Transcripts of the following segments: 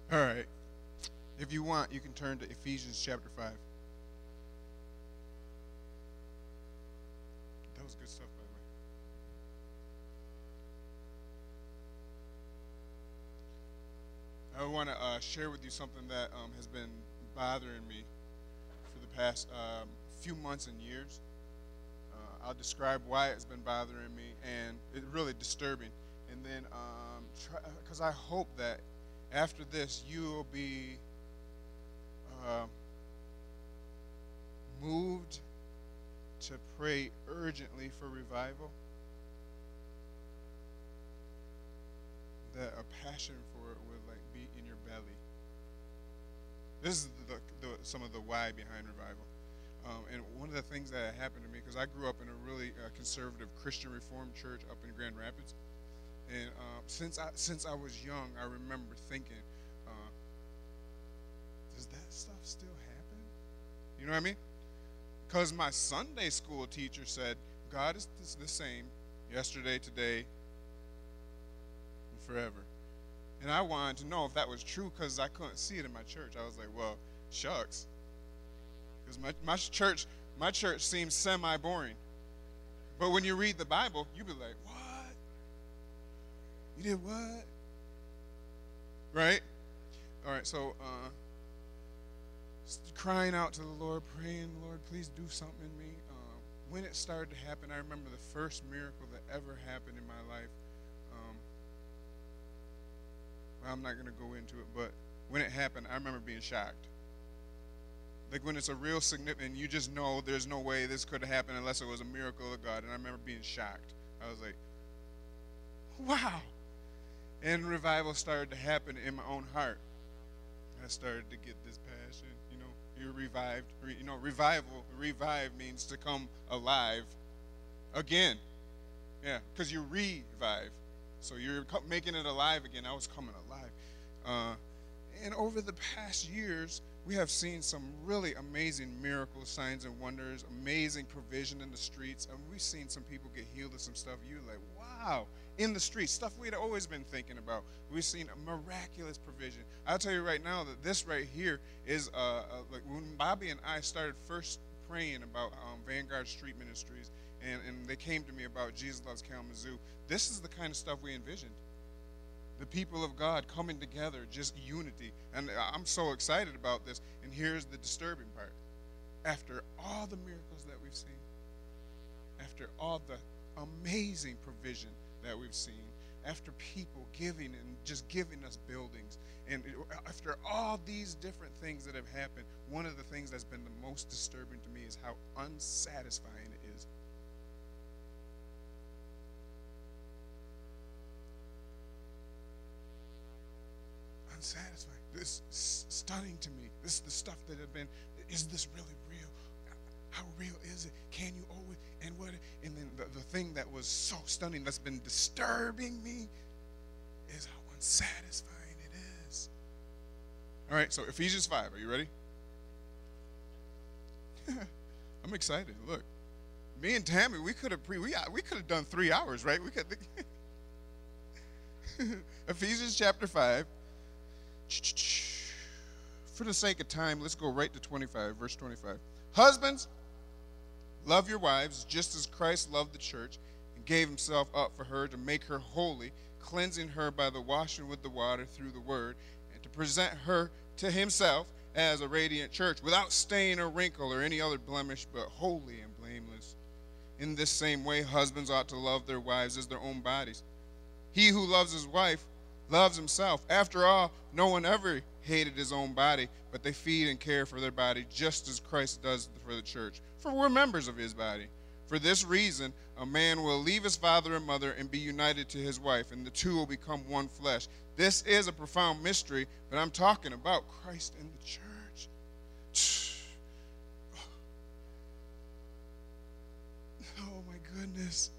All right. If you want, you can turn to Ephesians chapter 5. That was good stuff, by the way. I want to share with you something that has been bothering me for the past few months and years. I'll describe why it's been bothering me and it's really disturbing. And then, because I hope that after this, you will be uh, moved to pray urgently for revival, that a passion for it would like be in your belly. This is some of the why behind revival. And one of the things that happened to me, because I grew up in a really conservative Christian Reformed church up in Grand Rapids, and since I was young, I remember thinking, does that stuff still happen? You know what I mean? Because my Sunday school teacher said God is the same yesterday, today, and forever. And I wanted to know if that was true because I couldn't see it in my church. I was like, well, shucks. Because my church seems semi-boring. But when you read the Bible, you be like, what? You did what? Right? All right, so crying out to the Lord, praying, Lord, please do something in me. When it started to happen, I remember the first miracle that ever happened in my life. Well, I'm not going to go into it, but when it happened, I remember being shocked. Like when it's a real significant, you just know there's no way this could have happened unless it was a miracle of God. And I remember being shocked. I was like, wow. And revival started to happen in my own heart. I started to get this passion. You're revived. Revive means to come alive again. Yeah, because you revive. So you're making it alive again. I was coming alive. And over the past years, we have seen some really amazing miracles, signs, and wonders, amazing provision in the streets. And we've seen some people get healed of some stuff. You're like, wow, in the streets, stuff we'd always been thinking about. We've seen a miraculous provision. I'll tell you right now that this right here is like when Bobby and I started first praying about Vanguard Street Ministries, and they came to me about Jesus Loves Kalamazoo. This is the kind of stuff we envisioned. The people of God coming together, just unity. And I'm so excited about this. And here's the disturbing part. After all the miracles that we've seen, after all the amazing provision that we've seen, after people giving and just giving us buildings, and after all these different things that have happened, one of the things that's been the most disturbing to me is how unsatisfying it is. Unsatisfying. This is stunning to me. This is the stuff that have been. Is this really real? How real is it? Can you always? And what? And then the thing that was so stunning that's been disturbing me is how unsatisfying it is. All right. So Ephesians 5. Are you ready? I'm excited. Look, me and Tammy, we could have we could have done 3 hours, right? We could. Ephesians chapter 5. For the sake of time, let's go right to 25, verse 25. Husbands, love your wives just as Christ loved the church and gave himself up for her to make her holy, cleansing her by the washing with the water through the word, and to present her to himself as a radiant church without stain or wrinkle or any other blemish, but holy and blameless. In this same way, husbands ought to love their wives as their own bodies. He who loves his wife loves himself. After all, no one ever hated his own body, but they feed and care for their body just as Christ does for the church. For we're members of his body. For this reason, a man will leave his father and mother and be united to his wife, and the two will become one flesh. This is a profound mystery, but I'm talking about Christ and the church. Oh my goodness.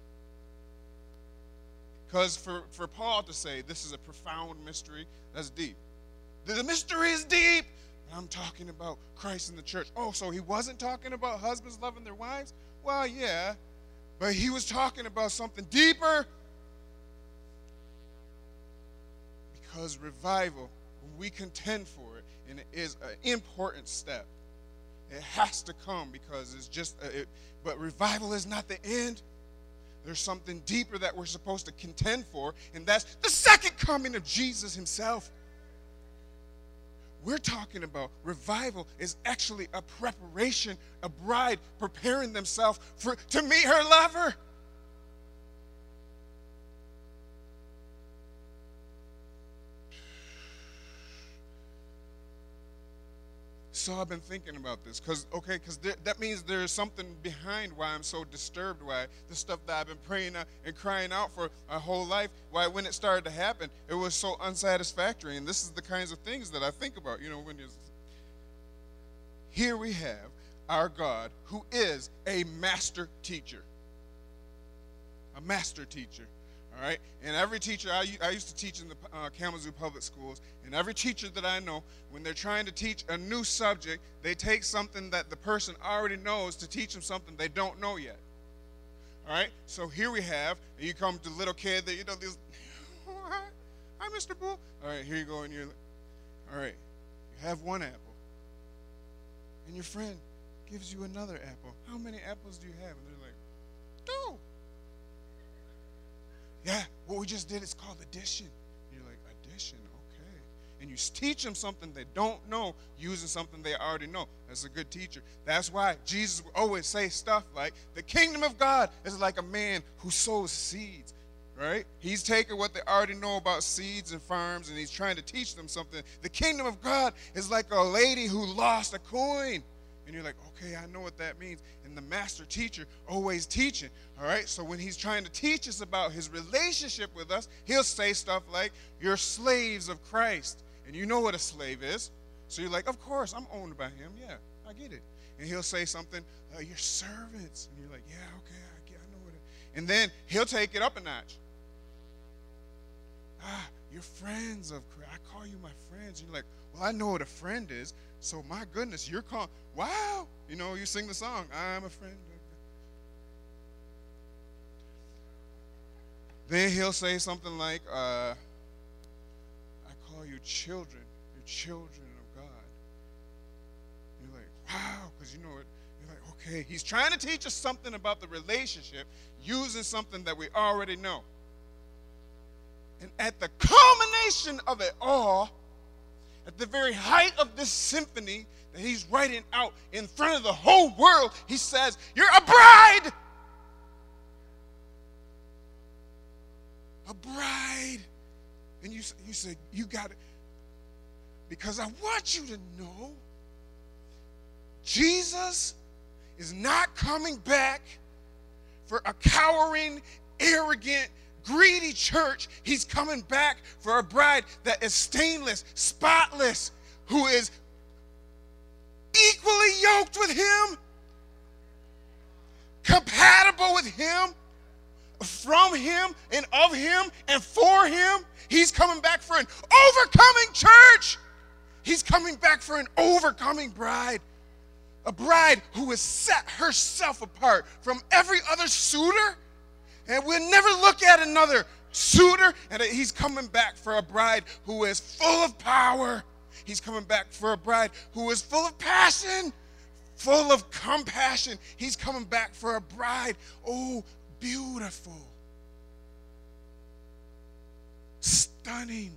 Because for Paul to say this is a profound mystery, that's deep. The mystery is deep. And I'm talking about Christ and the church. Oh, so he wasn't talking about husbands loving their wives? Well, yeah. But he was talking about something deeper. Because revival we contend for it, and it is an important step. It has to come because it's just, but revival is not the end. There's something deeper that we're supposed to contend for, and that's the second coming of Jesus himself. We're talking about revival is actually a preparation, a bride preparing themselves to meet her lover. So I've been thinking about this because that means there's something behind why I'm so disturbed, why the stuff that I've been praying and crying out for my whole life, why when it started to happen, it was so unsatisfactory. And this is the kinds of things that I think about, here we have our God who is a master teacher. A master teacher. All right, and every teacher, I used to teach in the Kalamazoo Public Schools, and every teacher that I know, when they're trying to teach a new subject, they take something that the person already knows to teach them something they don't know yet. All right, so here we have, and you come to little kid that, this, hi, Mr. Bull. All right, here you go, and all right, you have one apple, and your friend gives you another apple. How many apples do you have? And they're like, 2. Yeah, what we just did is called addition. You're like, addition, okay. And you teach them something they don't know using something they already know. That's a good teacher. That's why Jesus would always say stuff like, the kingdom of God is like a man who sows seeds, right? He's taking what they already know about seeds and farms, and he's trying to teach them something. The kingdom of God is like a lady who lost a coin. And you're like, okay, I know what that means. And the master teacher always teaching, all right? So when he's trying to teach us about his relationship with us, he'll say stuff like, you're slaves of Christ. And you know what a slave is. So you're like, of course, I'm owned by him. Yeah, I get it. And he'll say something, you're servants. And you're like, yeah, okay, I know what it is. And then he'll take it up a notch. You're friends of Christ. I call you my friends. And you're like, well, I know what a friend is. So my goodness, you're calling, wow. You sing the song, I'm a friend of God. Then he'll say something like, I call you children. You're children of God. You're like, wow, because you know it. You're like, okay. He's trying to teach us something about the relationship using something that we already know. And at the culmination of it all, at the very height of this symphony that he's writing out in front of the whole world, he says, you're a bride. A bride. And you say, you got it. Because I want you to know Jesus is not coming back for a cowering, arrogant, greedy church. He's coming back for a bride that is stainless, spotless, who is equally yoked with him, compatible with him, from him and of him and for him. He's coming back for an overcoming church. He's coming back for an overcoming bride. A bride who has set herself apart from every other suitor. And we'll never look at another suitor. And he's coming back for a bride who is full of power. He's coming back for a bride who is full of passion, full of compassion. He's coming back for a bride, oh, beautiful, stunning.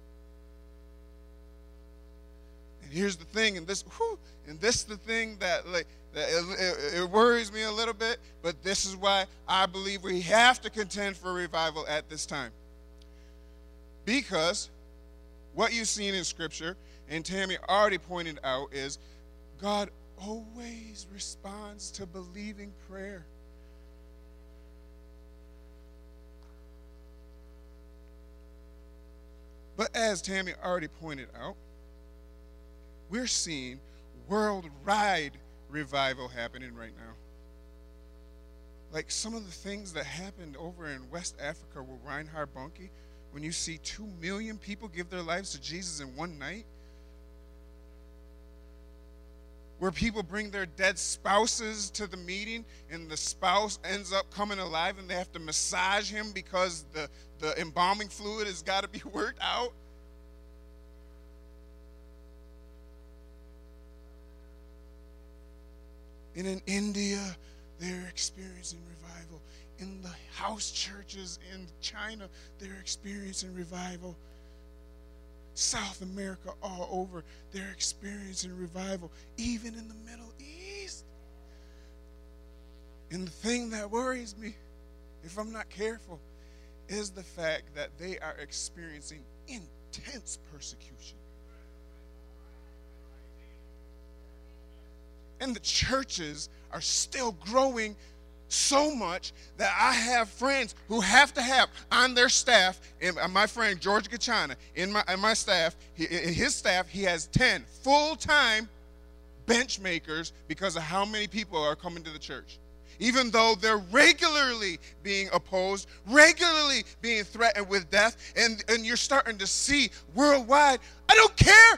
And here's the thing, and this is the thing that it worries me a little bit, but this is why I believe we have to contend for revival at this time. Because what you've seen in Scripture, and Tammy already pointed out, is God always responds to believing prayer. But as Tammy already pointed out, we're seeing worldwide revival happening right now. Like some of the things that happened over in West Africa with Reinhard Bonnke, when you see 2 million people give their lives to Jesus in one night, where people bring their dead spouses to the meeting and the spouse ends up coming alive and they have to massage him because the embalming fluid has got to be worked out. And in India, they're experiencing revival. In the house churches in China, they're experiencing revival. South America, all over, they're experiencing revival, even in the Middle East. And the thing that worries me, if I'm not careful, is the fact that they are experiencing intense persecution. And the churches are still growing so much that I have friends who have to have on their staff, and my friend George Gachana, in my staff, his staff, he has 10 full-time bench makers because of how many people are coming to the church. Even though they're regularly being opposed, regularly being threatened with death, and you're starting to see worldwide, I don't care.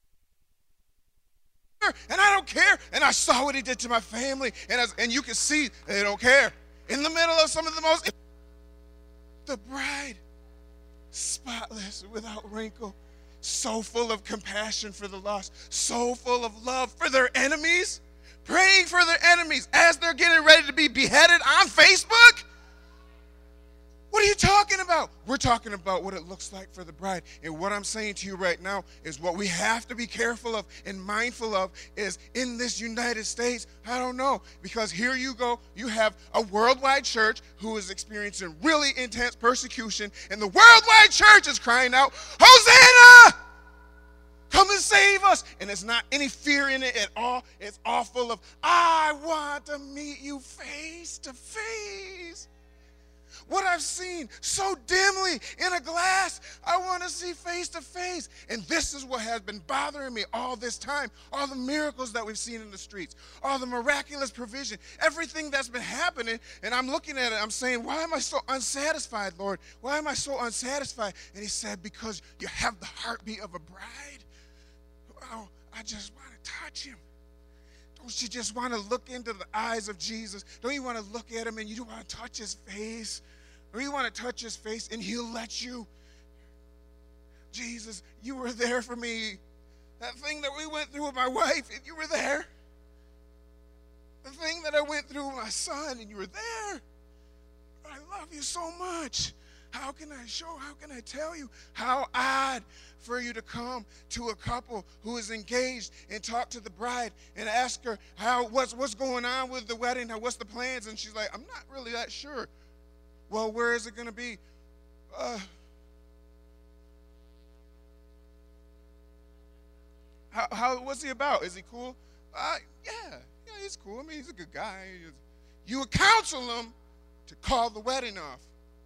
And I don't care. And I saw what he did to my family. And you can see they don't care. In the middle of some of the most, the bride, spotless, without wrinkle, so full of compassion for the lost, so full of love for their enemies, praying for their enemies as they're getting ready to be beheaded on Facebook. What are you talking about? We're talking about what it looks like for the bride. And what I'm saying to you right now is what we have to be careful of and mindful of is in this United States, I don't know, because here you go, you have a worldwide church who is experiencing really intense persecution, and the worldwide church is crying out, Hosanna! Come and save us. And there's not any fear in it at all. It's all full of, I want to meet you face to face. What I've seen so dimly in a glass, I want to see face to face. And this is what has been bothering me all this time. All the miracles that we've seen in the streets, all the miraculous provision, everything that's been happening. And I'm looking at it, I'm saying, why am I so unsatisfied, Lord? Why am I so unsatisfied? And he said, because you have the heartbeat of a bride. Oh, I just want to touch him. Don't you just want to look into the eyes of Jesus? Don't you want to look at him and you want to touch his face? Or you want to touch his face and he'll let you? Jesus, you were there for me. That thing that we went through with my wife, you were there. The thing that I went through with my son, and you were there. I love you so much. How can I tell you how odd for you to come to a couple who is engaged and talk to the bride and ask her what's going on with the wedding, what's the plans? And she's like, I'm not really that sure. Well, where is it going to be? What's he about? Is he cool? Yeah, he's cool. I mean, he's a good guy. You would counsel him to call the wedding off.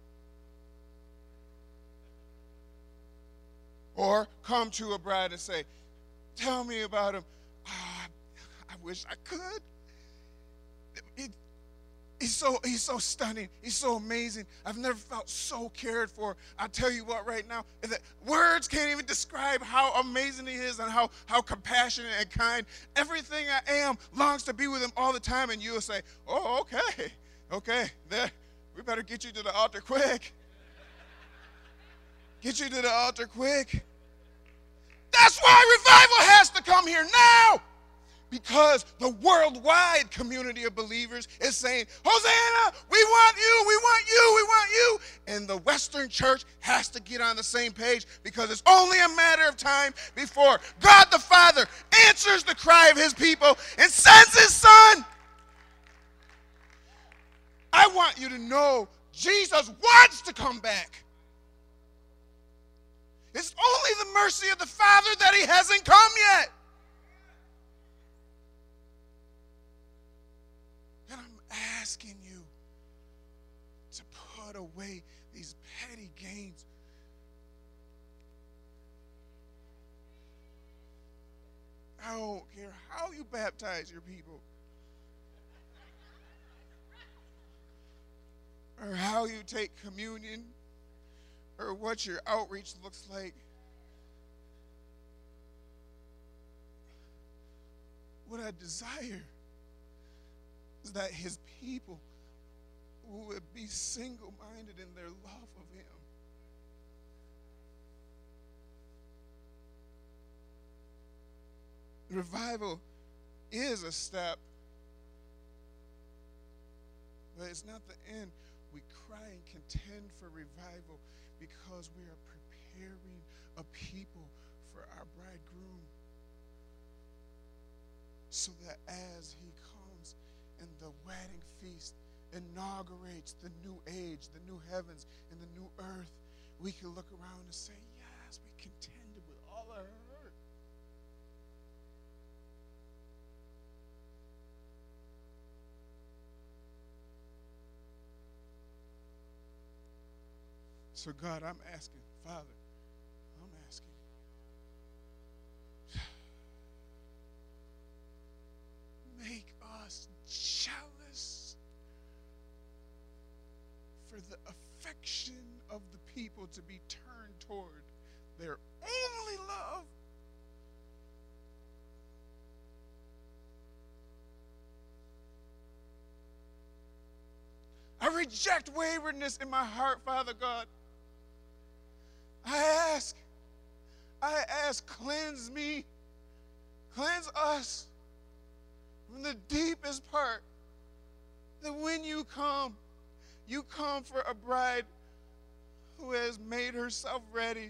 Or come to a bride and say, tell me about him. Oh, I wish I could. He's so stunning. He's so amazing. I've never felt so cared for. I'll tell you what right now, is that words can't even describe how amazing he is and how compassionate and kind. Everything I am longs to be with him all the time. And you'll say, oh, okay, there, we better get you to the altar quick. Get you to the altar quick. That's why revival has to come here now. Because the worldwide community of believers is saying, Hosanna, we want you, we want you, we want you. And the Western church has to get on the same page because it's only a matter of time before God the Father answers the cry of his people and sends his Son. I want you to know Jesus wants to come back. It's only the mercy of the Father that he hasn't come yet. And I'm asking you to put away these petty gains. I don't care how you baptize your people or how you take communion or what your outreach looks like. What I desire is that his people would be single-minded in their love of him. Revival is a step But it's not the end. We cry and contend for revival because we are preparing a people for our bridegroom. So that as he comes and the wedding feast inaugurates the new age, the new heavens, and the new earth, we can look around and say, yes, we contended with all our hurt. So God, I'm asking, Father, I'm asking, make us jealous for the affection of the people to be turned toward their only love. I reject waywardness in my heart, Father God. I ask, cleanse me, cleanse us from the deepest part, that when you come for a bride who has made herself ready.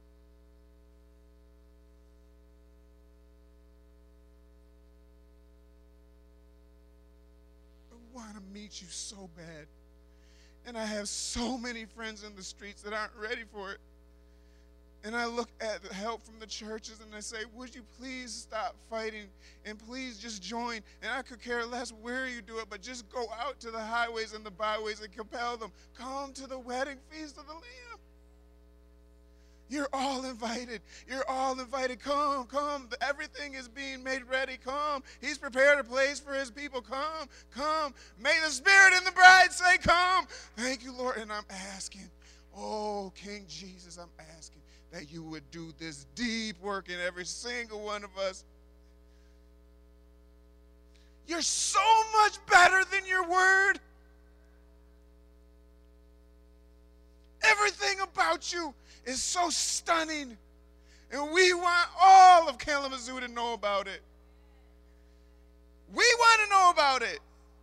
I want to meet you so bad. And I have so many friends in the streets that aren't ready for it. And I look at the help from the churches and I say, would you please stop fighting and please just join? And I could care less where you do it, but just go out to the highways and the byways and compel them. Come to the wedding feast of the Lamb. You're all invited. You're all invited. Come, come. Everything is being made ready. Come. He's prepared a place for his people. Come, come. May the Spirit and the bride say, come. Thank you, Lord. And I'm asking, oh, King Jesus, I'm asking that you would do this deep work in every single one of us. You're so much better than your word. Everything about you is so stunning. And we want all of Kalamazoo to know about it. We want to know about it.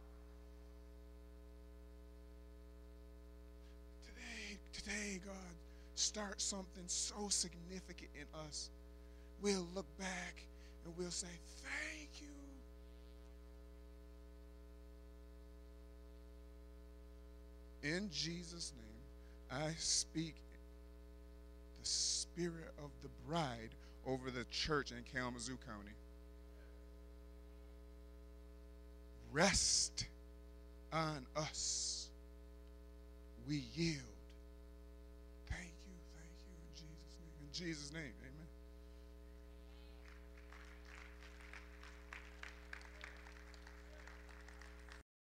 Today, God, start something so significant in us. We'll look back and we'll say, thank you. In Jesus' name, I speak the spirit of the bride over the church in Kalamazoo County. Rest on us. We yield. Thank you in Jesus' name. In Jesus' name.